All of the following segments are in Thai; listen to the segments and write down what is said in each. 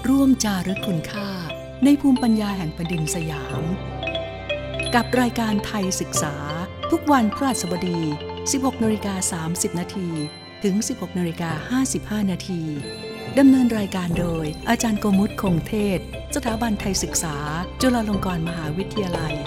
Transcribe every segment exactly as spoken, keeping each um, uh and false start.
ร่วมจารึกคุณค่าในภูมิปัญญาแห่งแผ่นดินสยามกับรายการไทยศึกษาทุกวันพฤหัสบดี สิบหกนาฬิกาสามสิบนาทีถึง สิบหกนาฬิกาห้าสิบห้านาทีดำเนินรายการโดยอาจารย์โกมุตคงเทศสถาบันไทยศึกษาจุฬาลงกรณ์มหาวิทยาลัย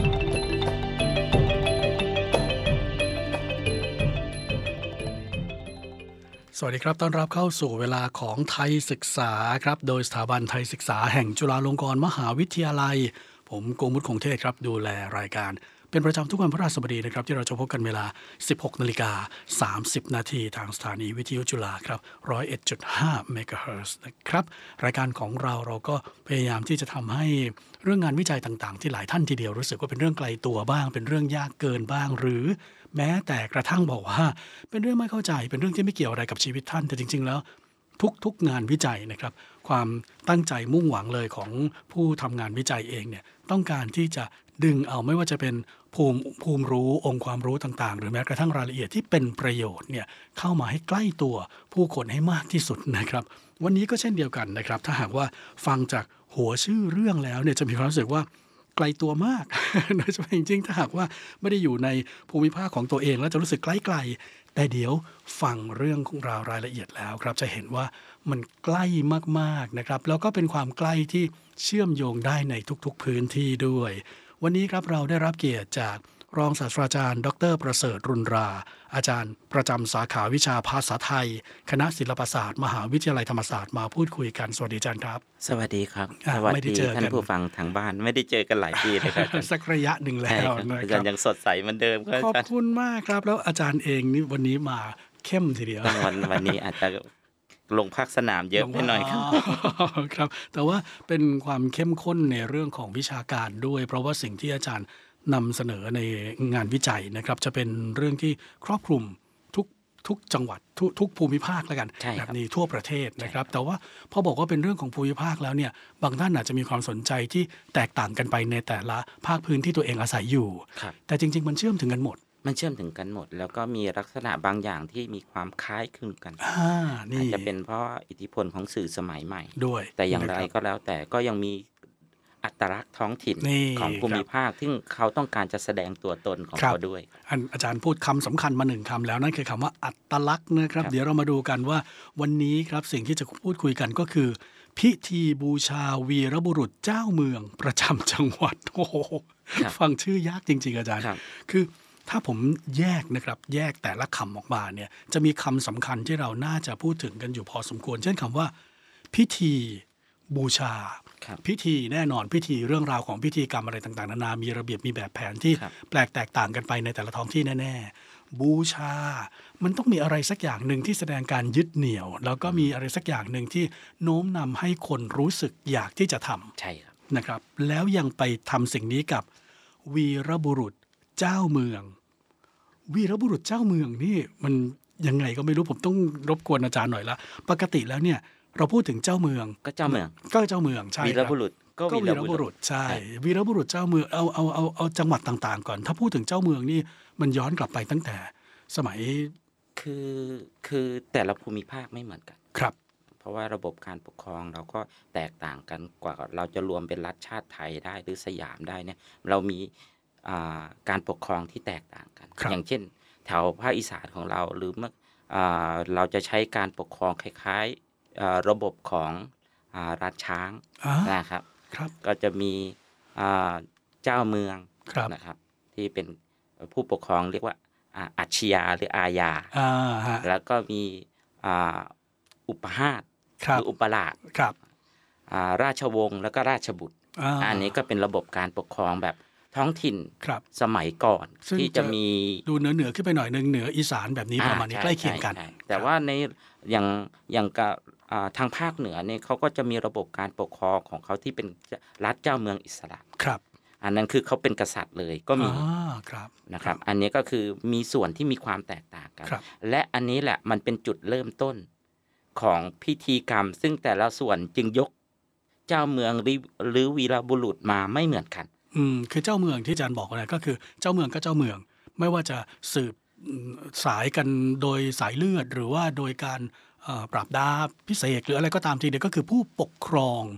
สวัสดีครับต้อนรับเข้าสู่เวลาของไทยศึกษาครับโดยสถาบันไทยศึกษาแห่งจุฬาลงกรณ์มหาวิทยาลัยผมโกมุตคงเทศครับดูแลรายการเป็นประจำทุกวันพฤหัสบดีนะครับที่เราจะพบกันเวลา สิบหกนาฬิกาสามสิบนาทีทางสถานีวิทยุจุฬาครับ หนึ่งศูนย์เอ็ดจุดห้า เมกะเฮิรตซ์นะครับรายการของเราเราก็พยายามที่จะทำให้เรื่องงานวิจัยต่างๆที่หลายท่านทีเดียวรู้สึกว่าเป็นเรื่องไกลตัวบ้างเป็นเรื่องยากเกินบ้างหรือแม้แต่กระทั่งบอกว่าเป็นเรื่องไม่เข้าใจเป็นเรื่องที่ไม่เกี่ยวอะไรกับชีวิตท่านแต่จริงๆแล้วทุกๆงานวิจัยนะครับความตั้งใจมุ่งหวังเลยของผู้ทำงานวิจัยเองเนี่ยต้องการที่จะดึงเอาไม่ว่าจะเป็นภูมิภูมิรู้องค์ความรู้ต่างๆหรือแม้กระทั่งรายละเอียดที่เป็นประโยชน์เนี่ยเข้ามาให้ใกล้ตัวผู้คนให้มากที่สุดนะครับวันนี้ก็เช่นเดียวกันนะครับถ้าหากว่าฟังจากหัวชื่อเรื่องแล้วเนี่ยจะมีความรู้สึกว่าไกลตัวมากโดยเฉพาะจริงๆถ้าหากว่าไม่ได้อยู่ในภูมิภาคของตัวเองแล้วจะรู้สึกไกลๆแต่เดี๋ยวฟังเรื่องของราวรายละเอียดแล้วครับจะเห็นว่ามันใกล้มากๆนะครับแล้วก็เป็นความใกล้ที่เชื่อมโยงได้ในทุกๆพื้นที่ด้วยวันนี้ครับเราได้รับเกียรติจากรองศาสตราจารย์ดร.ประเสริฐรุณราอาจารย์ประจำสาขาวิชาภาษาไทยคณะศิลปศาสตร์มหาวิทยาลัยธรรมศาสตร์มาพูดคุยกันสวัสดีอาจารย์ครับสวัสดีครับสวัสดีท่านผู้ฟังทางบ้านไม่ได้เจอกันหลายปีเลยครับสักระยะหนึ่งแล้วอาจารย์ยังสดใสเหมือนเดิมขอบคุณมากครับแล้วอาจารย์เองนี่วันนี้มาเข้มทีเดียววันวันนี้อาจจะลงภาคสนามเยอะไปหน่อยครับครับแต่ว่าเป็นความเข้มข้นในเรื่องของวิชาการด้วยเพราะว่าสิ่งที่อาจารย์นำเสนอในงานวิจัยนะครับจะเป็นเรื่องที่ครอบคลุมทุกทุกจังหวัดทุกทุกภูมิภาคแล้วกันแบบนี้ทั่วประเทศนะครับแต่ว่าพอบอกว่าเป็นเรื่องของภูมิภาคแล้วเนี่ยบางท่านอาจจะมีความสนใจที่แตกต่างกันไปในแต่ละภาคพื้นที่ตัวเองอาศัยอยู่แต่จริงๆมันเชื่อมถึงกันหมดมันเชื่อมถึงกันหมดแล้วก็มีลักษณะบางอย่างที่มีความคล้ายคลึงกันอาจจะเป็นเพราะอิทธิพลของสื่อสมัยใหม่ด้วยแต่อย่างไรก็แล้วแต่ก็ยังมีอัตลักษณ์ท้องถิ่นของภูมิภาคที่เขาต้องการจะแสดงตัวตนของเขาด้วยอาจารย์พูดคำสำคัญมาหนึ่งคำแล้วนั่นคือคำว่าอัตลักษณ์นะครับเดี๋ยวเรามาดูกันว่าวันนี้ครับสิ่งที่จะพูดคุยกันก็คือพิธีบูชาวีรบุรุษเจ้าเมืองประจำจังหวัดโอ้โหฟังชื่อยากจริงๆอาจารย์คือถ้าผมแยกนะครับแยกแต่ละคำออกมาเนี่ยจะมีคำสำคัญที่เราน่าจะพูดถึงกันอยู่พอสมควรเช่นคำว่าพิธีบูชาพิธีแน่นอนพิธีเรื่องราวของพิธีกรรมอะไรต่างๆนานามีระเบียบมีแบบแผนที่แปลกแตกต่างกันไปในแต่ละท้องที่แน่ๆบูชามันต้องมีอะไรสักอย่างหนึ่งที่แสดงการยึดเหนี่ยวแล้วก็มีอะไรสักอย่างหนึ่งที่โน้มนำให้คนรู้สึกอยากที่จะทำใช่ครับนะครับแล้วยังไปทำสิ่งนี้กับวีรบุรุษเจ้าเมืองวีรบุรุษเจ้าเมืองนี่มันยังไงก็ไม่รู้ผมต้องรบกวนอาจารย์หน่อยละปกติแล้วเนี่ยเราพูดถึงเจ้าเมืองก็เจ้าเมืองก็เจ้าเมืองใช่วีรบุรุษก็วีรบุรุษใช่วีรบุรุษเจ้าเมืองเอาเอาเอาเอาจังหวัดต่างๆก่อนถ้าพูดถึงเจ้าเมืองนี่มันย้อนกลับไปตั้งแต่สมัยคือคือแต่ละภูมิภาคไม่เหมือนกันครับเพราะว่าระบบการปกครองเราก็แตกต่างกันกว่าเราจะรวมเป็นรัฐชาติไทยได้หรือสยามได้เนี่ยเรามีการปกครองที่แตกต่างกันอย่างเช่นแถวภาคอีสานของเราหรือเมื่อเราจะใช้การปกครองคล้ายๆระบบของรัฐช้างนะครับก็จะมีเจ้าเมืองนะครับที่เป็นผู้ปกครองเรียกว่าอัจฉริยะหรืออาญาแล้วก็มีอุปหาสหรืออุปราชราชวงศ์แล้วก็ราชบุตรอันนี้ก็เป็นระบบการปกครองแบบท้องถิ่นสมัยก่อนที่จะมีดูเหนือเหนือขึ้นไปหน่อยนึงเหนืออีสานแบบนี้ประมาณนี้ใกล้เคียงกันแต่ว่าในอย่างอย่างกับทางภาคเหนือเนี่ยเขาก็จะมีระบบการปกครองของเขาที่เป็นรัฐเจ้าเมืองอิสระครับอันนั้นคือเขาเป็นกษัตริย์เลยก็มีนะครับอันนี้ก็คือมีส่วนที่มีความแตกต่างกันและอันนี้แหละมันเป็นจุดเริ่มต้นของพิธีกรรมซึ่งแต่ละส่วนจึงยกเจ้าเมืองหรือวีรบุรุษมาไม่เหมือนกันอืมคือเจ้าเมืองที่อาจารย์บอกนะก็คือเจ้าเมืองก็เจ้าเมืองไม่ว่าจะสืบสายกันโดยสายเลือดหรือว่าโดยการปราบดาพิเศษหรืออะไรก็ตามทีเดียวก็คือผู้ปกครอง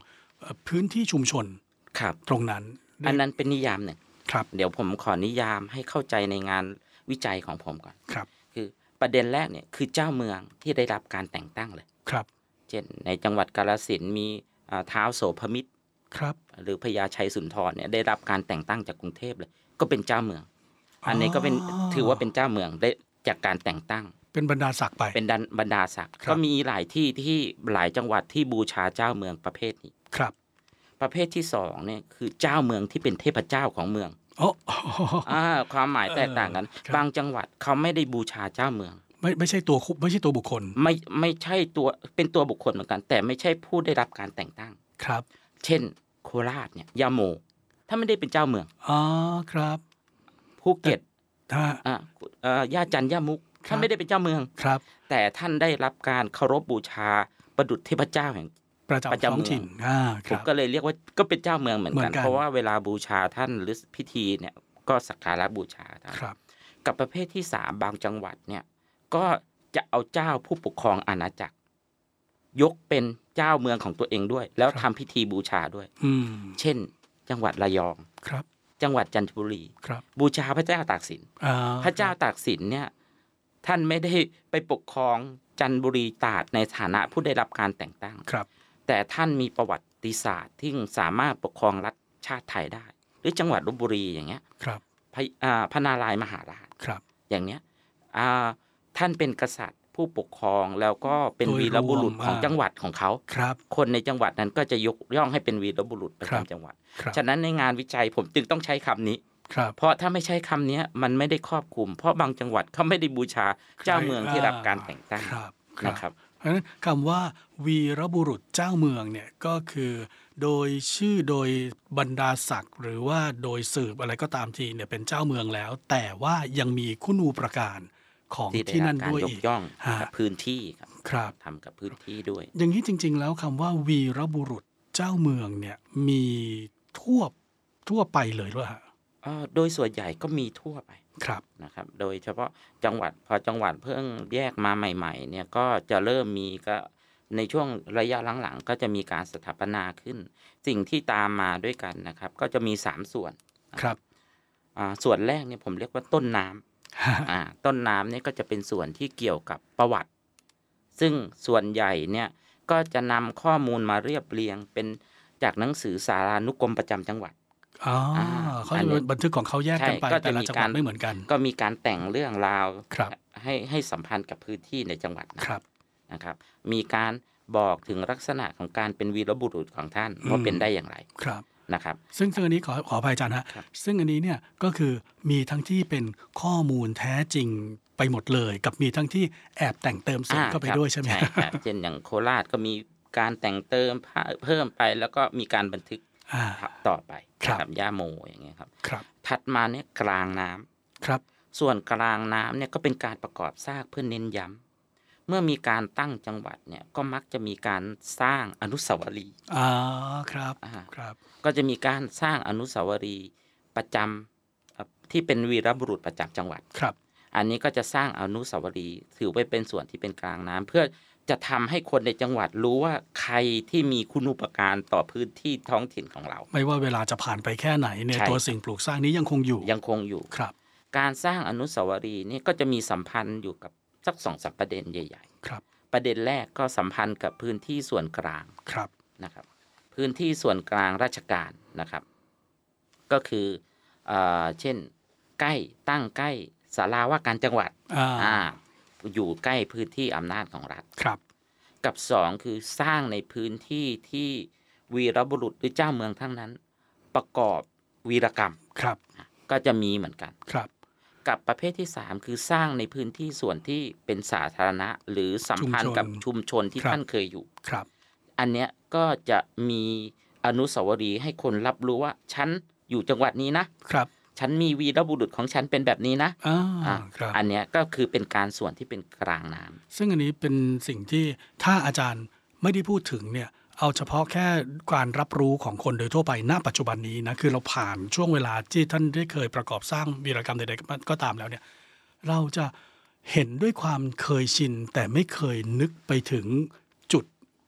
พื้นที่ชุมชนครับตรงนั้นอันนั้นเป็นนิยามหนึ่งครับเดี๋ยวผมขอนิยามให้เข้าใจในงานวิจัยของผมก่อนครับคือประเด็นแรกเนี่ยคือเจ้าเมืองที่ได้รับการแต่งตั้งเลยครับเช่นในจังหวัดกาฬสินธุ์มีท้าวโสภมิตรครับหรือพญาชัยสุนทรเนี่ยได้รับการแต่งตั้งจากกรุงเทพเลยก็เป็นเจ้าเมือง อันนี้ก็เป็นถือว่าเป็นเจ้าเมืองได้จากการแต่งตั้งเป็นบรรดาศักดิ์ไปเป็นบรรดาศักดิ์ก็มีหลายที่ที่หลายจังหวัดที่บูชาเจ้าเมืองประเภทนี้ครับประเภทที่สองเนี่ยคือเจ้าเมืองที่เป็นเทพเจ้าของเมืองโอ้อ่าความหมายแตกต่างกันบางจังหวัดเขาไม่ได้บูชาเจ้าเมืองไม่ไม่ใช่ตัวไม่ใช่ตัวบุคคลไม่ไม่ใช่ตัวเป็นตัวบุคคลเหมือนกันแต่ไม่ใช่ผู้ได้รับการแต่งตั้งครับเช่นโคราชเนี่ยยาโมถ้าไม่ได้เป็นเจ้าเมืองอ๋อครับภูเก็ตอ่าอ่าย่าจันย่ามุกท่านไม่ได้เป็นเจ้าเมืองครับแต่ท่านได้รับการเคารพบูชาประดุจเทพเจ้าแห่งประจำท้องถิ่นอ่าผมก็เลยเรียกว่าก็เป็นเจ้าเมืองเหมือนกันเพราะว่าเวลาบูชาท่านหรือพิธีเนี่ยก็สักการะบูชาท่านกับประเภทที่สามบางจังหวัดเนี่ยก็จะเอาเจ้าผู้ปกครองอาณาจักรยกเป็นเจ้าเมืองของตัวเองด้วยแล้วทำพิธีบูชาด้วยเช่นจังหวัดระยองครับจังหวัดจันทบุรีบูชาพระเจ้าตากสินพระเจ้าตากสินเนี่ยท่านไม่ได้ไปปกครองจันทบุรีตราดในฐานะผู้ได้รับการแต่งตั้งแต่ท่านมีประวัติศาสตร์ที่สามารถปกครองรัฐชาติไทยได้หรือจังหวัดลพบุรีอย่างเงี้ยพระพระนารายณ์มหาราชอย่างเนี้ยท่านเป็นกษัตริย์ผู้ปกครองแล้วก็เป็นวีรบุรุษของจังหวัดของเขาคนในจังหวัดนั้นก็จะยกย่องให้เป็นวีรบุรุษประจำจังหวัดฉะนั้นในงานวิจัยผมจึงต้องใช้คำนี้เพราะถ้าไม่ใช้คำนี้มันไม่ได้ครอบคลุมเพราะบางจังหวัดเขาไม่ได้บูชาเจ้าเมืองที่รับการแต่งตั้งนะครับเพราะฉะนั้นคำว่าวีรบุรุษเจ้าเมืองเนี่ยก็คือโดยชื่อโดยบรรดาศักดิ์หรือว่าโดยสืบอะไรก็ตามทีเนี่ยเป็นเจ้าเมืองแล้วแต่ว่ายังมีคุณูปการของที่นั่นด้วยอีกย่องพื้นที่ครับทำกับพื้นที่ด้วยอย่างนี้จริงๆแล้วคำว่าวีรบุรุษเจ้าเมืองเนี่ยมีทั่วทั่วไปเลยหรือเปล่าโดยส่วนใหญ่ก็มีทั่วไปนะครับโดยเฉพาะจังหวัดพอจังหวัดเพิ่งแยกมาใหม่ๆเนี่ยก็จะเริ่มมีก็ในช่วงระยะหลังๆก็จะมีการสถาปนาขึ้นสิ่งที่ตามมาด้วยกันนะครับก็จะมีสามส่วนครับส่วนแรกเนี่ยผมเรียกว่าต้นน้ำต้นน้ำเนี่ยก็จะเป็นส่วนที่เกี่ยวกับประวัติซึ่งส่วนใหญ่เนี่ยก็จะนำข้อมูลมาเรียบเรียงเป็นจากหนังสือสารานุกรมประจำจังหวัดอ๋อเขาจะบันทึกของเขาแยกกันไปแต่ละจังหวัดไม่เหมือนกันก็มีการแต่งเรื่องราวให้ให้สัมพันธ์กับพื้นที่ในจังหวัดนะครับมีการบอกถึงลักษณะของการเป็นวีรบุรุษของท่านว่าเป็นได้อย่างไรนะครับซึ่งซึ่งอันนี้ขอขออภัยอาจารย์ฮะซึ่งอันนี้เนี่ยก็คือมีทั้งที่เป็นข้อมูลแท้จริงไปหมดเลยกับมีทั้งที่แอบแต่งเติมเสริมเข้าไปด้วยใช่ไหมใช่ครับเช่นอย่างโคราชก็มีการแต่งเติมเพิ่มไปแล้วก็มีการบันทึกต่อไปกับย่าโมอย่างเงี้ยครับถัดมาเนี่ยกลางน้ำครับส่วนกลางน้ำเนี่ยก็เป็นการประกอบสร้างเพื่อเน้นย้ำเมื่อมีการตั้งจังหวัดเนี่ยก็มักจะมีการสร้างอนุสาวรีย์อ่าครับครับก็จะมีการสร้างอนุสาวรีย์ประจำที่เป็นวีรบุรุษประจำจังหวัดครับอันนี้ก็จะสร้างอนุสาวรีย์ถือไว้เป็นส่วนที่เป็นกลางน้ำเพื่อจะทำให้คนในจังหวัดรู้ว่าใครที่มีคุณูปการต่อพื้นที่ท้องถิ่นของเราไม่ว่าเวลาจะผ่านไปแค่ไหนเนี่ยตัวสิ่งปลูกสร้างนี้ยังคงอยู่ยังคงอยู่ครับการสร้างอนุสาวรีย์นี่ก็จะมีสัมพันธ์อยู่กับสักสองสามประเด็นใหญ่ๆครับประเด็นแรกก็สัมพันธ์กับพื้นที่ส่วนกลางครับนะครับพื้นที่ส่วนกลางราชการนะครับก็คือเอ่อเช่นใกล้ตั้งใกล้ศาลาว่าการจังหวัดอ่าอยู่ใกล้พื้นที่อำนาจของรัฐครับกับสองคือสร้างในพื้นที่ที่วีรบุรุษหรือเจ้าเมืองทั้งนั้นประกอบวีรกรรมครับก็จะมีเหมือนกันครับกับประเภทที่สามคือสร้างในพื้นที่ส่วนที่เป็นสาธารณะหรือสัมพันธ์กับชุมชนที่ท่านเคยอยู่ครับอันเนี้ยก็จะมีอนุสาวรีย์ให้คนรับรู้ว่าฉันอยู่จังหวัดนี้นะครับฉันมีวีรบุรุษของฉันเป็นแบบนี้นะอ่าอันเนี้ยก็คือเป็นการส่วนที่เป็นกลางน้ำซึ่งอันนี้เป็นสิ่งที่ถ้าอาจารย์ไม่ได้พูดถึงเนี่ยเอาเฉพาะแค่การรับรู้ของคนโดยทั่วไปณปัจจุบันนี้นะคือเราผ่านช่วงเวลาที่ท่านได้เคยประกอบสร้างวีรกรรมใดๆก็ตามแล้วเนี่ยเราจะเห็นด้วยความเคยชินแต่ไม่เคยนึกไปถึงจุด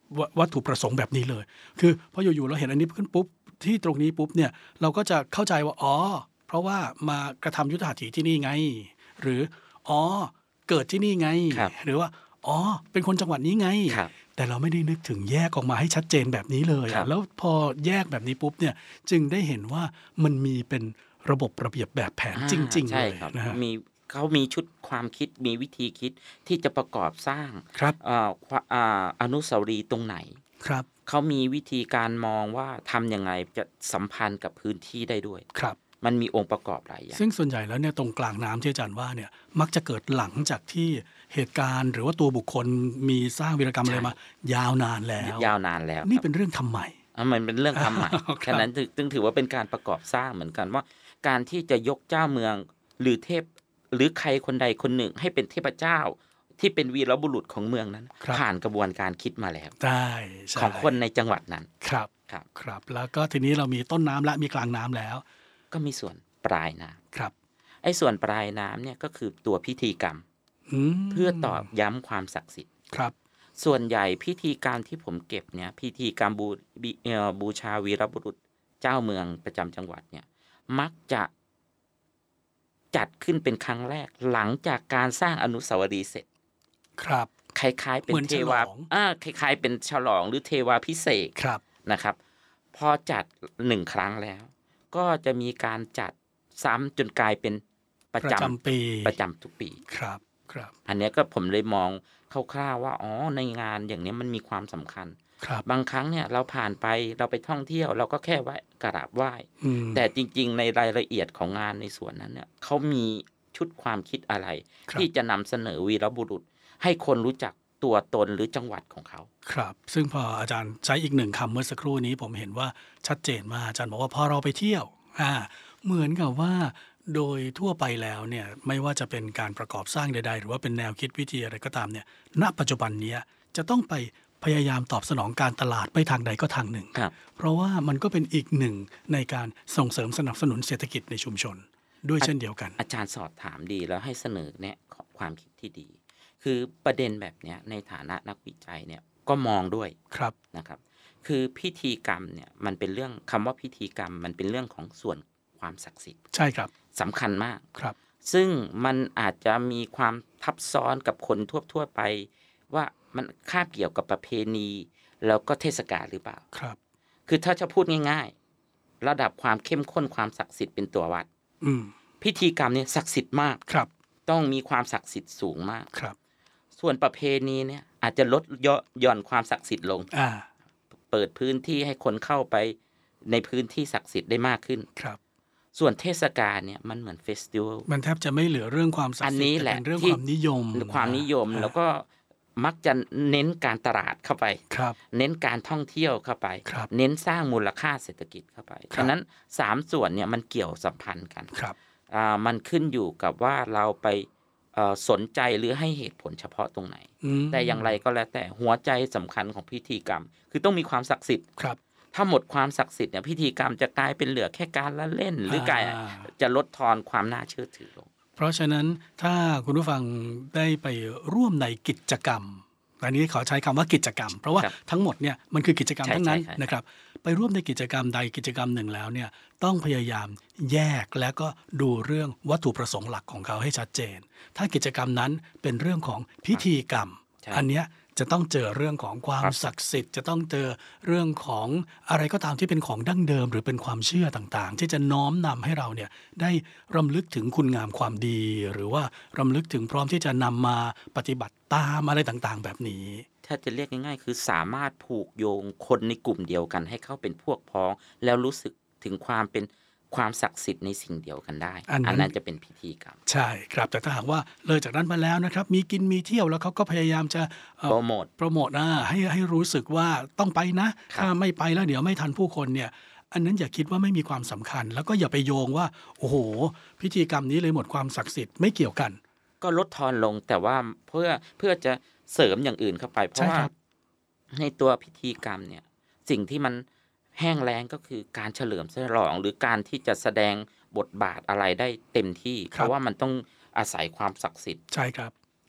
วัตถุประสงค์แบบนี้เลยคือพออยู่ๆเราเห็นอันนี้ขึ้นปุ๊บที่ตรงนี้ปุ๊บเนี่ยเราก็จะเข้าใจว่าอ๋อเพราะว่ามากระทำยุทธหัตถีที่นี่ไงหรืออ๋อเกิดที่นี่ไงหรือว่าอ๋อเป็นคนจังหวัดนี้ไงแต่เราไม่ได้นึกถึงแยกออกมาให้ชัดเจนแบบนี้เลยแล้วพอแยกแบบนี้ปุ๊บเนี่ยจึงได้เห็นว่ามันมีเป็นระบบระเบียบแบบแผนจริงๆเลยนะฮะมีเขามีชุดความคิดมีวิธีคิดที่จะประกอบสร้างอนุสาวรีย์ตรงไหนครับเขามีวิธีการมองว่าทำยังไงจะสัมพันธ์กับพื้นที่ได้ด้วยครับมันมีองค์ประกอบหลายอย่างซึ่งส่วนใหญ่แล้วเนี่ยตรงกลางน้ำที่อาจารย์ว่าเนี่ยมักจะเกิดหลังจากที่เหตุการณ์หรือว่าตัวบุคคลมีสร้างวีรกรรมอะไรมายาวนานแล้วยาวนานแล้วนี่เป็นเรื่องทำใหม่มันเป็นเรื่องทำใหม่ฉะนั้นจึงถือว่าเป็นการประกอบสร้างเหมือนกันว่าการที่จะยกเจ้าเมืองหรือเทพหรือใครคนใดคนหนึ่งให้เป็นเทพเจ้าที่เป็นวีรบุรุษของเมืองนั้นผ่านกระบวนการคิดมาแล้วได้ของคนในจังหวัดนั้นครับครับครับแล้วก็ทีนี้เรามีต้นน้ำและมีกลางน้ำแล้วก็มีส่วนปลายน้ำครับไอ้ส่วนปลายน้ำเนี่ยก็คือตัวพิธีกรรมเพื่อตอกย้ำความศักดิ์สิทธิ์ครับส่วนใหญ่พิธีการที่ผมเก็บเนี่ยพิธีกรรมบูบูชาวีรบุรุษเจ้าเมืองประจำจังหวัดเนี่ยมักจะจัดขึ้นเป็นครั้งแรกหลังจากการสร้างอนุสาวรีย์เสร็จครับคล้ายๆเป็นเทวาอ่าคล้ายๆเป็นฉลองหรือเทวาพิเศษนะครับพอจัดหนึ่งครั้งแล้วก็จะมีการจัดซ้ำจนกลายเป็นประจำปีประจำทุกปีครับครับอันนี้ก็ผมเลยมองคร่าวๆว่าอ๋อในงานอย่างนี้มันมีความสำคัญบางครั้งเนี่ยเราผ่านไปเราไปท่องเที่ยวเราก็แค่ไหว้กราบไหว้แต่จริงๆในรายละเอียดของงานในส่วนนั้นเนี่ยเขามีชุดความคิดอะไรที่จะนำเสนอวีรบุรุษให้คนรู้จักตัวตนหรือจังหวัดของเขาครับซึ่งพออาจารย์ใช้อีกหนึ่งคำเมื่อสักครู่นี้ผมเห็นว่าชัดเจนมากอาจารย์บอกว่าพอเราไปเที่ยวอ่าเหมือนกับว่าโดยทั่วไปแล้วเนี่ยไม่ว่าจะเป็นการประกอบสร้างใดๆหรือว่าเป็นแนวคิดวิธีอะไรก็ตามเนี่ยณปัจจุบันนี้จะต้องไปพยายามตอบสนองการตลาดไปทางใดก็ทางหนึ่งเพราะว่ามันก็เป็นอีกหนึ่งในการส่งเสริมสนับสนุนเศรษฐกิจในชุมชนด้วยเช่นเดียวกันอาจารย์สอบถามดีแล้วให้เสนอเนี่ยความคิดที่ดีคือประเด็นแบบนี้ในฐานะนักวิจัยเนี่ยก็มองด้วยครับนะครับคือพิธีกรรมเนี่ยมันเป็นเรื่องคำว่าพิธีกรรมมันเป็นเรื่องของส่วนความศักดิ์สิทธิ์ใช่ครับสำคัญมากครับซึ่งมันอาจจะมีความทับซ้อนกับคนทั่วๆไปว่ามันคาบเกี่ยวกับประเพณีแล้วก็เทศกาลหรือเปล่าครับคือถ้าจะพูดง่ายๆระดับความเข้มข้นความศักดิ์สิทธิ์เป็นตัววัดอืมพิธีกรรมเนี่ยศักดิ์สิทธิ์มากครับต้องมีความศักดิ์สิทธิ์สูงมากครับส่วนประเพณีเนี่ยอาจจะลดหย่อนความศักดิ์สิทธิ์ลงอ่าเปิดพื้นที่ให้คนเข้าไปในพื้นที่ศักดิ์สิทธิ์ได้มากขึ้นครับส่วนเทศกาลเนี่ยมันเหมือนเฟสติวัลมันแทบจะไม่เหลือเรื่องความศักดิ์สิทธิ์เป็นเรื่องความนิยมความนิยมแล้วก็มักจะเน้นการตลาดเข้าไปเน้นการท่องเที่ยวเข้าไปเน้นสร้างมูลค่าเศรษฐกิจเข้าไปฉะนั้นสามส่วนเนี่ยมันเกี่ยวสัมพันธ์กันมันขึ้นอยู่กับว่าเราไปสนใจหรือให้เหตุผลเฉพาะตรงไหนแต่อย่างไรก็แล้วแต่หัวใจสำคัญของพิธีกรรมคือต้องมีความศักดิ์สิทธิ์ถ้าหมดความศักดิ์สิทธิ์เนี่ยพิธีกรรมจะกลายเป็นเหลือแค่การละเล่นหรือกลายจะลดทอนความน่าเชื่อถือลงเพราะฉะนั้นถ้าคุณผู้ฟังได้ไปร่วมในกิจกรรมอันนี้ขอใช้คำว่ากิจกรรมเพราะว่าทั้งหมดเนี่ยมันคือกิจกรรมทั้งนั้นนะครับไปร่วมในกิจกรรมใดกิจกรรมหนึ่งแล้วเนี่ยต้องพยายามแยกแล้วก็ดูเรื่องวัตถุประสงค์หลักของเขาให้ชัดเจนถ้ากิจกรรมนั้นเป็นเรื่องของพิธีกรรมอันเนี้ยจะต้องเจอเรื่องของความศักดิ์สิทธิ์จะต้องเจอเรื่องของอะไรก็ตามที่เป็นของดั้งเดิมหรือเป็นความเชื่อต่างๆที่จะน้อมนำให้เราเนี่ยได้รำลึกถึงคุณงามความดีหรือว่ารำลึกถึงพร้อมที่จะนำมาปฏิบัติตามอะไรต่างๆแบบนี้ถ้าจะเรียกง่ายๆคือสามารถผูกโยงคนในกลุ่มเดียวกันให้เข้าเป็นพวกพ้องแล้วรู้สึกถึงความเป็นความศักดิ์สิทธิ์ในสิ่งเดียวกันได้อันนั้นจะเป็นพิธีกรรมใช่ครับแต่ถ้าหากว่าเลยจากนั้นมาแล้วนะครับมีกินมีเที่ยวแล้วเขาก็พยายามจะโปรโมทโปรโมทนะให้ให้รู้สึกว่าต้องไปนะถ้าไม่ไปแล้วเดี๋ยวไม่ทันผู้คนเนี่ยอันนั้นอย่าคิดว่าไม่มีความสำคัญแล้วก็อย่าไปโยงว่าโอ้โหพิธีกรรมนี้เลยหมดความศักดิ์สิทธิ์ไม่เกี่ยวกันก็ลดทอนลงแต่ว่าเพื่อเพื่อจะเสริมอย่างอื่นเข้าไปเพราะว่าในตัวพิธีกรรมเนี่ยสิ่งที่มันแห้งแล้งก็คือการเฉลิมฉลองหรือการที่จะแสดงบทบาทอะไรได้เต็มที่เพราะว่ามันต้องอาศัยความศักดิ์สิทธิ์ใช่ครับ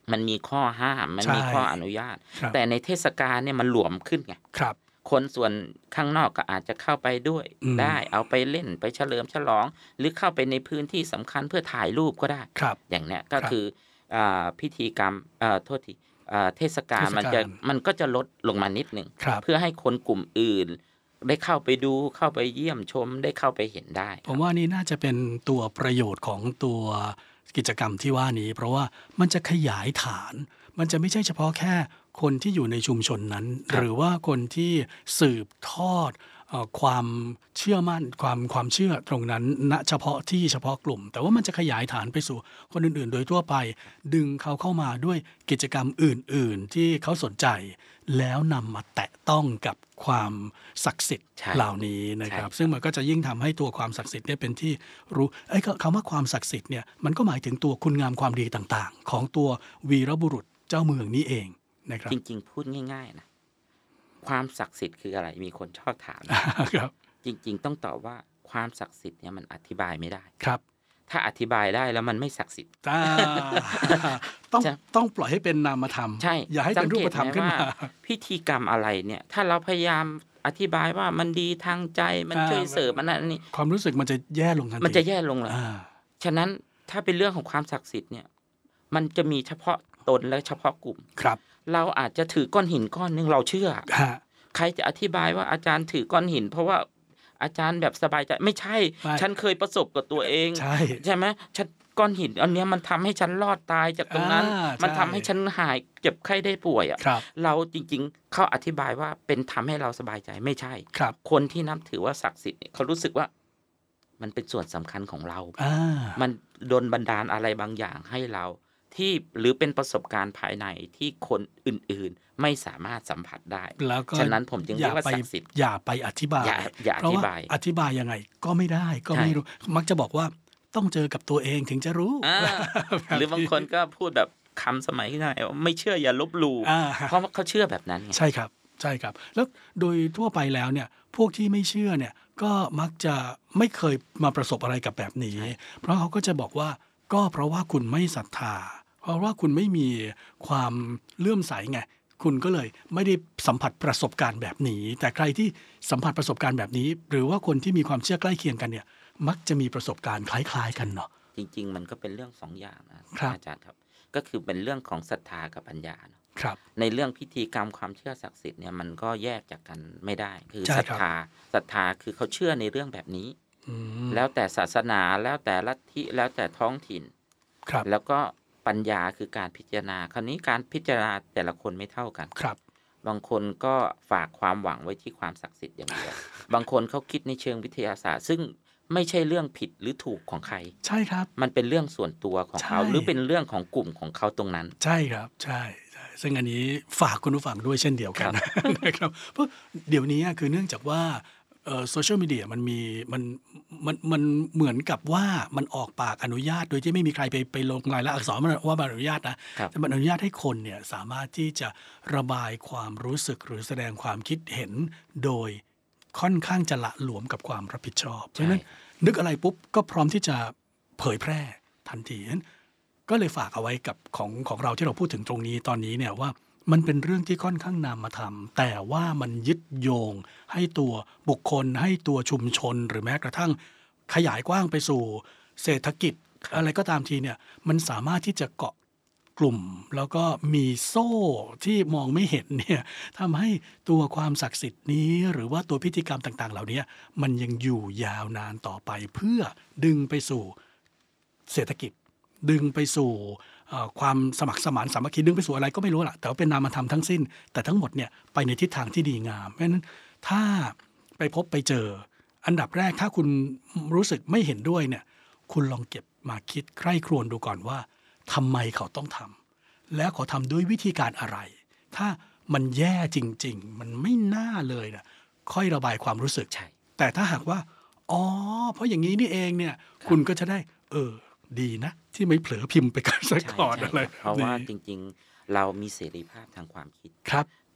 มันมีข้อห้ามมันมีใช่ข้ออนุญาตครับแต่ในเทศกาลเนี่ยมันหลวมขึ้นไงครับคนส่วนข้างนอกก็อาจจะเข้าไปด้วยอืมได้เอาไปเล่นไปเฉลิมฉลอง หรือเข้าไปในพื้นที่สำคัญเพื่อถ่ายรูปก็ได้ครับอย่างเนี้ยก็ครับคืออ่าพิธีกรรมเอ่อโทษทีอ่าเทศกาลเทศกาลมันจะมันก็จะลดลงมานิดนึงครับเพื่อให้คนกลุ่มอื่น ได้เข้าไปดูเข้าไปเยี่ยมชมได้เข้าไปเห็นได้ผมว่านี่น่าจะเป็นตัวประโยชน์ของตัวกิจกรรมที่ว่านี้ เพราะว่ามันจะขยายฐาน มันจะไม่ใช่เฉพาะแค่คนที่อยู่ในชุมชนนั้น หรือว่าคนที่สืบทอดเอ่อความเชื่อมั่นความความเชื่อตรงนั้นณเฉพาะที่เฉพาะกลุ่ม แต่ว่ามันจะขยายฐานไปสู่คนอื่นๆ โดยทั่วไป ดึงเขาเข้ามาด้วยกิจกรรมอื่น ๆ ที่เขาสนใจ แล้วนำมาแตะต้องกับความศักดิ์สิทธิ์ใช่เหล่านี้นะครับใช่ซึ่งมันก็จะยิ่งทำให้ตัวความศักดิ์สิทธิ์เนี่ยเป็นที่รู้ไอ้คำว่าความศักดิ์สิทธิ์เนี่ยมันก็หมายถึงตัวคุณงามความดีต่างๆ ของตัววีรบุรุษเจ้าเมืองนี้เองนะครับจริงๆ พูดง่ายๆนะความศักดิ์สิทธิ์คืออะไร มีคนชอบถามครับจริงๆ ต้องตอบว่าความศักดิ์สิทธิ์เนี่ยมันอธิบายไม่ได้ครับถ้าอธิบายได้แล้วมันไม่ศักดิ์สิทธิ์อ่าต้องใช่ต้องปล่อยให้เป็นนามธรรมใช่อย่าให้เป็นรูปธรรมขึ้นมาสังเกตไหว่าพิธีกรรมอะไรเนี่ย ถ้าเราพยายามอธิบายว่ามันดีทางใจมันอ่าช่วยเสริมมันนั่นนี่ความรู้สึกมันจะแย่ลงทันทีมันจะแย่ลงเลยอ่าฉะนั้นถ้าเป็นเรื่องของความศักดิ์สิทธิ์เนี่ย มันจะมีเฉพาะตนและเฉพาะกลุ่มครับเราอาจจะถือก้อนหินก้อนหนึงเราเชื่อฮะใครจะอธิบายว่าอาจารย์ถือก้อนหิน เพราะว่าอาจารย์แบบสบายใจไม่ใช่ไม่ฉันเคยประสบกับตัวเองใช่ใช่ไหมฉันก้อนหินอันเนี้ยมันทำให้ฉันรอดตายจากตรงนั้นอ่ามันใช่ทำให้ฉันหายเจ็บไข้ได้ป่วยอ่ะครับเราจริงๆเขาอธิบายว่าเป็นทำให้เราสบายใจไม่ใช่ครับคนที่นับถือว่าศักดิ์สิทธิ์เนี่ยเขารู้สึกว่ามันเป็นส่วนสำคัญของเราอ่ามันโดนบันดาลอะไรบางอย่างให้เรา ที่หรือเป็นประสบการณ์ภายในที่คนอื่นๆไม่สามารถสัมผัสได้แล้วก็ฉะนั้นผมจึงเรียกว่าไปศักดิ์สิทธิ์อย่าไปอธิบายอย่าอย่าเพราะอธิว่าบายอธิบายยังไงก็ไม่ได้ก็ใช่ไม่รู้ มักจะบอกว่าต้องเจอกับตัวเองถึงจะรู้อ่าหรือบางคนก็พูดแบบคำสมัยที่ไหนว่าไม่เชื่ออย่าลบหลู่อ่าเพราะว่าเขาเชื่อแบบนั้นไงใช่ครับใช่ครับ แล้วโดยทั่วไปแล้วเนี่ยพวกที่ไม่เชื่อเนี่ยก็มักจะไม่เคยมาประสบอะไรกับแบบนี้ เพราะเขาก็จะบอกว่าก็เพราะว่าคุณไม่ศรัทธา เพราะว่าคุณไม่มีความเลื่อมใสไงคุณก็เลยไม่ได้สัมผัสประสบการณ์แบบนี้ แต่ใครที่สัมผัสประสบการณ์แบบนี้ หรือว่าคนที่มีความเชื่อใกล้เคียงกันเนี่ยมักจะมีประสบการณ์คล้ายๆกันเนาะจริง ๆ มันก็เป็นเรื่องสองอย่างนะครับ อาจารย์ครับ ก็คือเป็นเรื่องของศรัทธากับปัญญาเนอะครับในเรื่องพิธีกรรมความเชื่อศักดิ์สิทธิ์เนี่ยมันก็แยกจากกันไม่ได้ คือใช่ศรัทครับธาศรัทธาคือเขาเชื่อในเรื่องแบบนี้อืมแล้วแต่ศาสนาแล้วแต่ลัทธิแล้วแต่ท้องถิ่นครับแล้วก็ปัญญาคือการพิจารณา คราวนี้การพิจารณาแต่ละคนไม่เท่ากันครับบางคนก็ฝากความหวังไว้ที่ความศักดิ์สิทธิ์อย่างเดียว บางคนเขาคิดในเชิงวิทยาศาสตร์ ซึ่งไม่ใช่เรื่องผิดหรือถูกของใครใช่ครับมันเป็นเรื่องส่วนตัวของเขาใช่หรือเป็นเรื่องของกลุ่มของเขาตรงนั้นใช่ครับใช่ใช่ซึ่งอันนี้ฝากคุณผู้ฟังด้วยเช่นเดียวกัน นะครับเพราะเดี๋ยวนี้คือเนื่องจากว่าโซเชียลมีเดียมันมีมันมันมันเหมือนกับว่ามันออกปากอนุญาตโดยที่ไม่มีใครไปไปลงลายลักษณ์อักษรว่ามันอนุญาตนะครับ แต่มันอนุญาตให้คนเนี่ยสามารถที่จะระบายความรู้สึกหรือแสดงความคิดเห็นโดยค่อนข้างจะละหลวมกับความรับผิดชอบเพราะฉะนั้นนึกอะไรปุ๊บก็พร้อมที่จะเผยแพร่ทันทีนั้นก็เลยฝากเอาไว้กับของของเราที่เราพูดถึงตรงนี้ตอนนี้เนี่ยว่ามันเป็นเรื่องที่ค่อนข้างนามธรรมแต่ว่ามันยึดโยงให้ตัวบุคคลให้ตัวชุมชนหรือแม้กระทั่งขยายกว้างไปสู่เศรษฐกิจอะไรก็ตามทีเนี่ยมันสามารถที่จะเกาะกลุ่มแล้วก็มีโซ่ที่มองไม่เห็นเนี่ยทำให้ตัวความศักดิ์สิทธิ์นี้หรือว่าตัวพิธีกรรมต่างๆเหล่านี้มันยังอยู่ยาวนานต่อไปเพื่อดึงไปสู่เศรษฐกิจดึงไปสู่ความสมัครสมานสามัคคีดึงไปสู่อะไรก็ไม่รู้ล่ะแต่ว่าเป็นนามธรรมทั้งสิ้นแต่ทั้งหมดเนี่ยไปในทิศทางที่ดีงามเพราะฉะนั้นถ้าไปพบไปเจออันดับแรกถ้าคุณรู้สึกไม่เห็นด้วยเนี่ยคุณลองเก็บมาคิดใคร่ครวญดูก่อนว่าทำไมเขาต้องทำแล้วเขาทำด้วยวิธีการอะไร ถ้ามันแย่จริงๆมันไม่น่าเลยนะค่อยระบายความรู้สึกใช่แต่ถ้าหากว่าอ๋อเพราะอย่างนี้นี่เองเนี่ยคุณก็จะได้เออดีนะที่ไม่เผลอพิมพ์ไปกันซะก่อนใช่อะไรเพราะว่าจริงๆ เรามีเสรีภาพทางความคิดครับ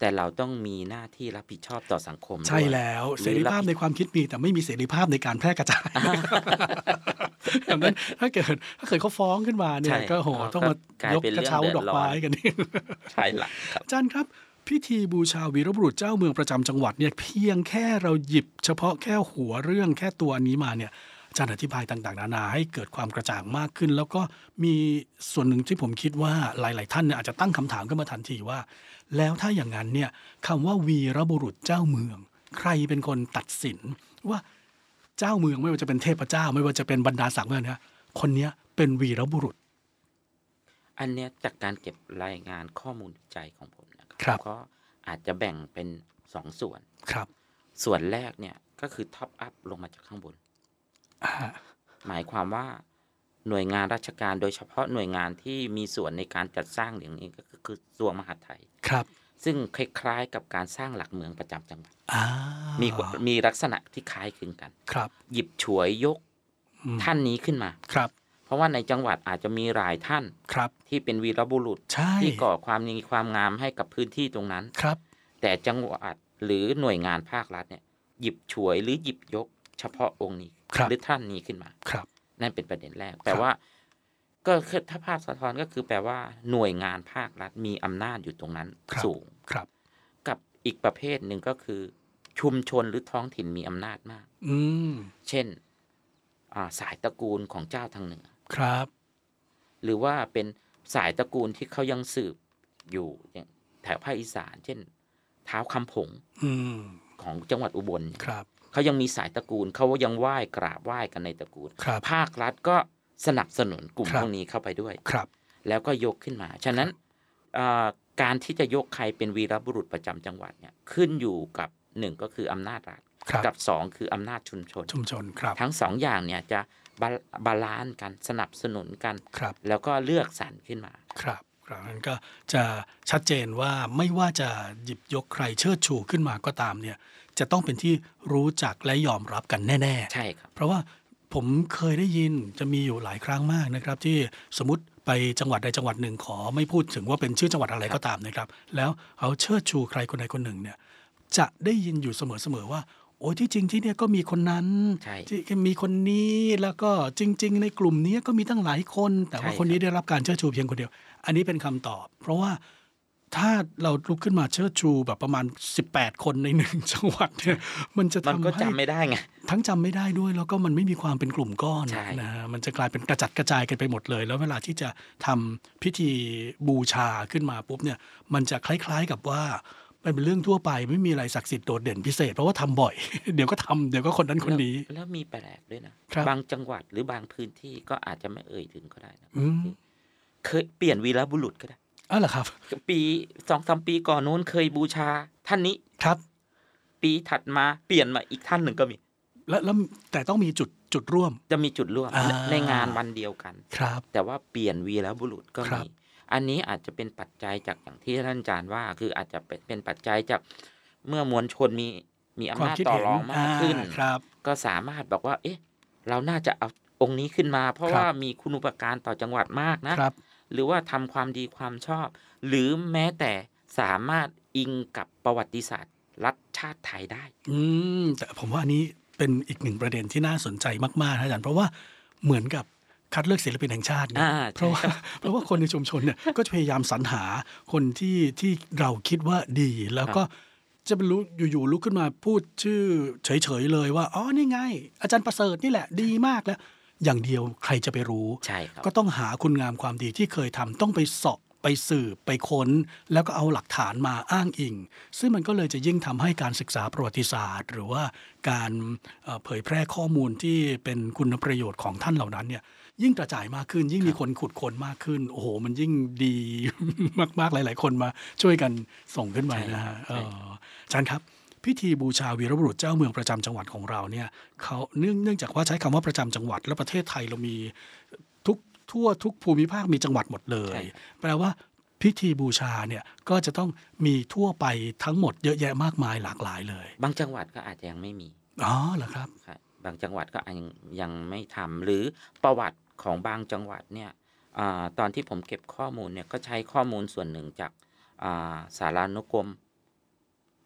แต่เราต้องมีหน้าที่รับผิดชอบต่อสังคมใช่ด้วยแล้วหเสรือรับรีภาพในความคิดมีแต่ไม่มีเสรีภาพในการแพร่กระจาย ดังนั้นถ้าเกิดถ้าเกิดเขาฟ้องขึ้นมาเนี่ใช่ยก็โหเอ่อต้องก็มากลายยกเป็นกระเรื่องเช้าเดือดดอกร้อไม้นกันนี่ใช่ละครับอาจารย์ครับพิธีบูชาวีรบุรุษเจ้าเมืองประจำจังหวัดเนี่ยเพียงแค่เราหยิบเฉพาะแค่หัวเรื่องแค่ตัวนี้มาเนี่ยอาจารย์อธิบายต่างๆนานาให้เกิดความกระจ่างมากขึ้น แล้วก็มีส่วนหนึ่งที่ผมคิดว่าหลายๆท่านเนี่ยอาจจะตั้งคำถามขึ้นมาทันทีว่า แล้วถ้าอย่างนั้นเนี่ยคำว่าวีรบุรุษเจ้าเมืองใครเป็นคนตัดสินว่าเจ้าเมืองไม่ว่าจะเป็นเทพเจ้าไม่ว่าจะเป็นบรรดาศักดิ์เนี่ยคนเนี้ยเป็นวีรบุรุษอันเนี้ยจากการเก็บรายงานข้อมูลวิจัยของผมนะคครัรับบ ก็อาจจะแบ่งเป็นสองส่วนครับส่วนแรกเนี่ยก็คือท็อปอัพลงมาจากข้างบนอ่าหมายความว่าหน่วยงานราชการโดยเฉพาะหน่วยงานที่มีส่วนในการจัดสร้างอย่างนี้ก็คือกระทรวงมหาดไทยครับซึ่งคล้ายๆกับการสร้างหลักเมืองประจำจังหวัดอ่ามีมีลักษณะที่คล้ายคลึงกันครับหยิบฉวยยกอืมท่านนี้ขึ้นมาครับเพราะว่าในจังหวัดอาจจะมีหลายท่านครับที่เป็นวีรบุรุษใช่ที่ก่อความมีความงามให้กับพื้นที่ตรงนั้นครับแต่จังหวัดหรือหน่วยงานภาครัฐเนี่ยหยิบฉวยหรือหยิบยกเฉพาะองค์นี้ครับหรือท่านนี้ขึ้นมาครับนั่นเป็นประเด็นแรกแปลว่าก็คือถ้าภาพสะท้อนก็คือแปลว่าหน่วยงานภาครัฐมีอำนาจอยู่ตรงนั้นครับสูงครับกับอีกประเภทหนึ่งก็คือชุมชนหรือท้องถิ่นมีอำนาจมากอืมเช่นอ่าสายตระกูลของเจ้าทางเหนือครับหรือว่าเป็นสายตระกูลที่เขายังสืบอยู่อย่างแถวภาคอีสานเช่นท้าวคำผงอืมของจังหวัดอุบลครับเขายังมีสายตระกูลเขายังไหว้กราบไหว้กันในตระกูลครับภาครัฐก็สนับสนุนกลุ่มครับพวกนี้เข้าไปด้วยครับแล้วก็ยกขึ้นมา ฉะนั้นอ่าการที่จะยกใครเป็นวีรบุรุษประจำจังหวัดเนี่ยขึ้นอยู่กับหนึ่งก็คืออำนาจรัฐครับกับสองคืออำนาจชุมชนชุมชนครับทั้งสองอย่างเนี่ยจะบาบาลานซ์กันสนับสนุนกันครับแล้วก็เลือกสรรขึ้นมาครับครับนั้นก็จะชัดเจนว่าไม่ว่าจะหยิบยกใครเชิดชูขึ้นมาก็ตามเนี่ยจะต้องเป็นที่รู้จักและยอมรับกันแน่ๆใช่ครับเพราะว่าผมเคยได้ยินจะมีอยู่หลายครั้งมากนะครับ ที่สมมติไปจังหวัดใดจังหวัดหนึ่งขอไม่พูดถึงว่าเป็นชื่อจังหวัดอะไรก็ตามนะครับ แล้วเขาเชิดชูใครคนใดคนหนึ่งเนี่ยจะได้ยินอยู่เสมอๆว่าโอ้ยที่จริงที่เนี่ยก็มีคนนั้นใช่ที่มีคนนี้แล้วก็จริง ๆ ในกลุ่มนี้ก็มีตั้งหลายคน แต่ว่าใช่คนนี้ครับได้รับการเชิดชูเพียงคนเดียว อันนี้เป็นคำตอบ เพราะว่าถ้าเราลุกขึ้นมาเชิดชูแบบประมาณสิบแปดคนในหนึ่งจังหวัดเนี่ยมันจะมันทำก็ให้จำไม่ได้ไงทั้งจำไม่ได้ด้วยแล้วก็มันไม่มีความเป็นกลุ่มก้อนใช่นะฮะมันจะกลายเป็นกระจัดกระจายกันไปหมดเลย แล้วเวลาที่จะทำพิธีบูชาขึ้นมาปุ๊บเนี่ยมันจะคล้ายๆกับว่าเป็นเรื่องทั่วไปไม่มีอะไรศักดิ์สิทธิ์โดดเด่นพิเศษเพราะว่าทำบ่อย เดี๋ยวก็ทำเดี๋ยวก็คนนั้นคนนี้แล้วแล้วมีแปลกด้วยนะครับ บางจังหวัดหรือบางพื้นที่ก็อาจจะไม่เอ่ยถึงก็ได้นะอืมเคยเปลี่ยนวีรบุรุษก็ได้อ้าวเหรอครับปีสองสามปีก่อนนู้นเคยบูชาท่านนี้ครับปีถัดมาเปลี่ยนมาอีกท่านหนึ่งก็มีแล้วแล้วแต่ต้องมีจุดจุดร่วมจะมีจุดร่วมอ่าในในงานวันเดียวกันครับแต่ว่าเปลี่ยนวีรบุรุษก็ครัมีบอันนี้อาจจะเป็นปัจจัยจากอย่างที่ท่านอาจารย์ว่า คืออาจจะเป็นเป็นปัจจัยจากเมื่อมวลชนมีมีอำความนาจคิดต่อเห็นรองมากขึ้นอ่ครับก็สามารถบอกว่า เอ๊ะ เราน่าจะเอาองค์นี้ขึ้นมา เพราะครับว่ามีคุณูปการต่อจังหวัดมากนะครับหรือว่าทำความดีความชอบ หรือแม้แต่สามารถอิงกับประวัติศาสตร์รัฐชาติไทยได้อืมแต่ผมว่าอันนี้เป็นอีกหนึ่งประเด็นที่น่าสนใจมากๆนะอาจารย์เพราะว่าเหมือนกับคัดเลือกศิลปินแห่งชาติเนี่ยอ่าใช่เพราะว่าเพราะว่าคนในชุมชนเนี่ยก็จะพยายามสรรหาคนที่ที่เราคิดว่าดี แล้วก็จะเป็นรู้อยู่ๆลุกขึ้นมาพูดชื่อเฉยๆเลยว่าอ๋อนี่ไง อาจารย์ประเสริฐนี่แหละดีมากแล้ว อย่างเดียวใครจะไปรู้ใช่ครับก็ต้องหาคุณงามความดีที่เคยทำต้องไปเสาะไปสืบไปค้น แล้วก็เอาหลักฐานมาอ้างอิง ซึ่งมันก็เลยจะยิ่งทำให้การศึกษาประวัติศาสตร์ หรือว่าการเอ่อเผยแพร่ข้อมูลที่เป็นคุณประโยชน์ของท่านเหล่านั้นเนี่ยยิ่งกระจายมากขึ้น ยิ่งมีคนขุดค้นมากขึ้น โอ้โห มันยิ่งดี มากๆหลาย ๆ คนมาช่วยกันส่งขึ้นมานะฮะใช่เอ่ออาจารย์ครับ พิธีบูชาวีรบุรุษเจ้าเมืองประจำจังหวัดของเราเนี่ยเขาเนื่องเนื่องจากว่าใช้คำว่าประจำจังหวัดและประเทศไทยเรามีทุกทั่วทุกภูมิภาคมีจังหวัดหมดเลยใช่แปลว่าพิธีบูชาเนี่ยก็จะต้องมีทั่วไปทั้งหมดเยอะแยะมากมายหลากหลายเลยบางจังหวัดก็อาจจะยังไม่มีอ๋อเหรอครับครับบางจังหวัดก็ยังยังไม่ทำหรือประวัติของบางจังหวัดเนี่ยอาตอนที่ผมเก็บข้อมูลเนี่ยก็ใช้ข้อมูลส่วนหนึ่งจากอ่าสารานุกรม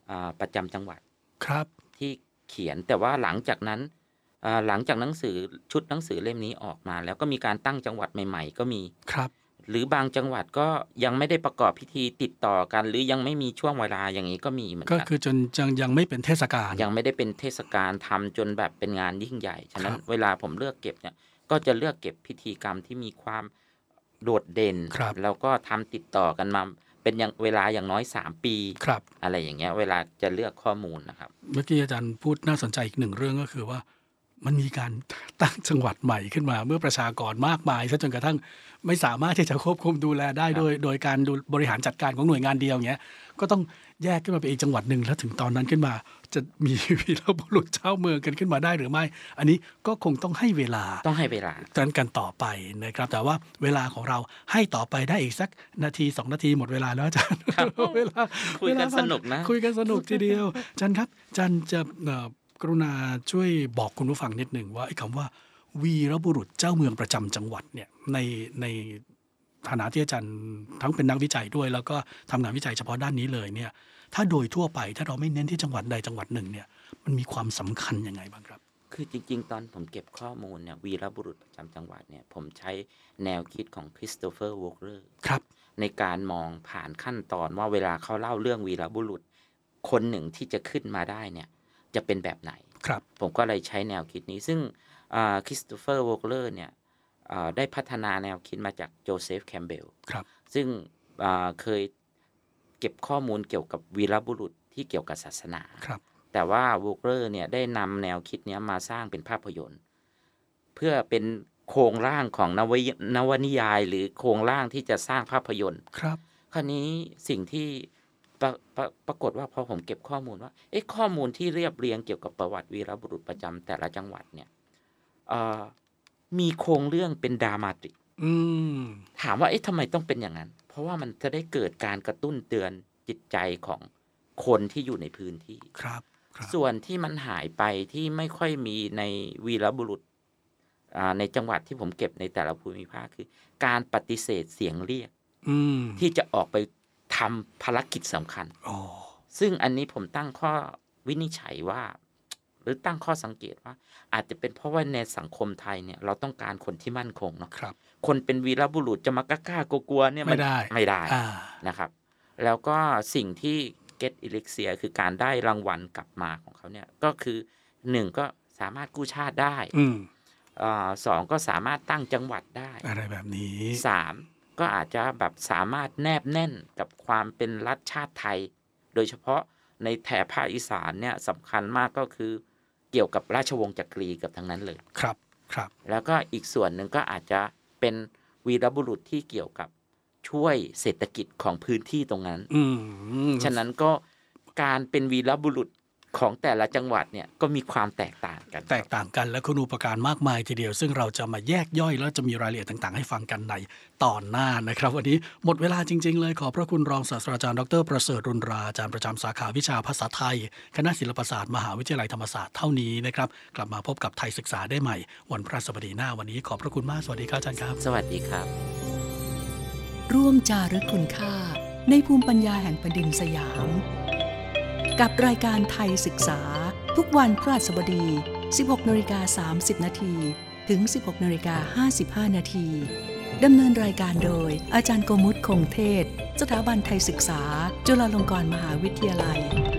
ประจำจังหวัดครับที่เขียนแต่ว่าหลังจากนั้นหลังจากหนังสือชุดหนังสือเล่มนี้ออกมาแล้วก็มีการตั้งจังหวัดใหม่ๆก็มีครับหรือบางจังหวัดก็ยังไม่ได้ประกอบพิธีติดต่อกันหรือยังไม่มีช่วงเวลาอย่างนี้ก็มีเหมือนกันก็คือจนยังยังไม่เป็นเทศกาลยังไม่ได้เป็นเทศกาลทำจนแบบเป็นงานยิ่งใหญ่ฉะนั้นเวลาผมเลือกเก็บเนี่ยก็จะเลือกเก็บพิธีกรรมที่มีความโดดเด่นแล้วก็ทำติดต่อกันมาเป็นอย่างเวลาอย่างน้อยสามปีอะไรอย่างเงี้ยเวลาจะเลือกข้อมูลนะครับเมื่อกี้อาจารย์พูดน่าสนใจอีกหนึ่งเรื่องก็คือว่ามันมีการตั้งจังหวัดใหม่ขึ้นมาเมื่อประชากรมากมายซะจนกระทั่งไม่สามารถที่จะควบคุมดูแลได้โดยโดยการดูบริหารจัดการของหน่วยงานเดียวอย่างเงี้ยก็ต้องแยกขึ้นมาเป็นอีกจังหวัดหนึ่งแล้วถึงตอนนั้นขึ้นมาจะมีวีรบุรุษเจ้าเมืองกันขึ้นมาได้หรือไม่อันนี้ก็คงต้องให้เวลาต้องให้เวลากันกันต่อไปนะครับแต่ว่าเวลาของเราให้ต่อไปได้อีกสักนาทีสองนาทีหมดเวลาแล้วอาจารย์เวลาคุยกันสนุกนะคุยกันสนุกทีเดียวอาจารย์ครับอาจารย์จะกรุณาช่วยบอกคุณผู้ฟังนิดหนึ่งว่าไอ้คำว่าวีรบุรุษเจ้าเมืองประจำจังหวัดเนี่ยในในฐานะที่อาจารย์ทั้งเป็นนักวิจัยด้วยแล้วก็ทำงานวิจัยเฉพาะด้านนี้เลยเนี่ยถ้าโดยทั่วไปถ้าเราไม่เน้นที่จังหวัดใดจังหวัดหนึ่งเนี่ยมันมีความสำคัญยังไงบ้างครับคือจริงๆตอนผมเก็บข้อมูลเนี่ยวีรบุรุษประจำจังหวัดเนี่ยผมใช้แนวคิดของคริสโตเฟอร์วอล์กเลอร์ครับในการมองผ่านขั้นตอนว่าเวลาเขาเล่าเรื่องวีรบุรุษคนหนึ่งที่จะขึ้นมาได้เนี่ยจะเป็นแบบไหนครับผมก็เลยใช้แนวคิดนี้ซึ่งคริสโตเฟอร์วอล์กเลอร์เนี่ยได้พัฒนาแนวคิดมาจากโจเซฟแคมเบลซึ่งเคยเก็บข้อมูลเกี่ยวกับวีรบุรุษที่เกี่ยวกับศาสนาแต่ว่าวอล์กเลอร์เนี่ยได้นำแนวคิดนี้มาสร้างเป็นภาพยนตร์เพื่อเป็นโครงร่างของนวนวนิยายหรือโครงร่างที่จะสร้างภาพยนตร์ครับคราวนี้สิ่งที่ปร, ปร, ปรากฏว่าพอผมเก็บข้อมูลว่าเอ๊ะข้อมูลที่เรียบเรียงเกี่ยวกับประวัติวีรบุรุษประจำแต่ละจังหวัดเนี่ยมีโครงเรื่องเป็นดรามาติกถามว่าเอ๊ะทำไมต้องเป็นอย่างนั้นเพราะว่ามันจะได้เกิดการกระตุ้นเตือนจิตใจของคนที่อยู่ในพื้นที่ครับส่วนที่มันหายไปที่ไม่ค่อยมีในวีรบุรุษในจังหวัดที่ผมเก็บในแต่ละภูมิภาคคือการปฏิเสธเสียงเรียกที่จะออกไปทำภารกิจสำคัญซึ่งอันนี้ผมตั้งข้อวินิจฉัยว่าหรือตั้งข้อสังเกตว่าอาจจะเป็นเพราะว่าในสังคมไทยเนี่ยเราต้องการคนที่มั่นคงเนาะคนเป็นวีรบุรุษจะมากล้ากลัวๆเนี่ยไม่ได้ไม่ได้นะครับแล้วก็สิ่งที่ Get Elixir คือการได้รางวัลกลับมาของเขาเนี่ยก็คือหนึ่งก็สามารถกู้ชาติได้สองก็สามารถตั้งจังหวัดได้อะไรแบบนี้สามก็อาจจะแบบสามารถแนบแน่นกับความเป็นรัฐชาติไทยโดยเฉพาะในแถบภาคอีสานเนี่ยสำคัญมากก็คือเกี่ยวกับราชวงศ์จักรีกับทั้งนั้นเลยครับครับแล้วก็อีกส่วนหนึ่งก็อาจจะเป็นวีรบุรุษที่เกี่ยวกับช่วยเศรษฐกิจของพื้นที่ตรงนั้นฉะนั้นก็การเป็นวีรบุรุษของแต่ละจังหวัดเนี่ยก็มีความแตกต่างกันแตกต่างกันและคุณูปการมากมายทีเดียวซึ่งเราจะมาแยกย่อยแล้วจะมีรายละเอียดต่างๆให้ฟังกันในตอนหน้านะครับวันนี้หมดเวลาจริงๆเลยขอพระคุณรองศาสตราจารย์ดรประเสริฐรุนราอาจารย์ประจำสาขาวิชาภาษาไทยคณะศิลปศาสตร์มหาวิทยาลัยธรรมศาสตร์เท่านี้นะครับกลับมาพบกับไทยศึกษาได้ใหม่วันพฤหัสบดีหน้าวันนี้ขอบพระคุณมากสวัสดีครับอาจารย์ครับสวัสดีครับร่วมจารึกคุณค่าในภูมิปัญญาแห่งแผ่นดินสยามกับรายการไทยศึกษาทุกวันพฤหัสบดี สิบหกนาฬิกาสามสิบนาที ถึง สิบหกนาฬิกาห้าสิบห้านาที ดำเนินรายการโดยอาจารย์โกมุต คงเทศสถาบันไทยศึกษาจุฬาลงกรณ์มหาวิทยาลัย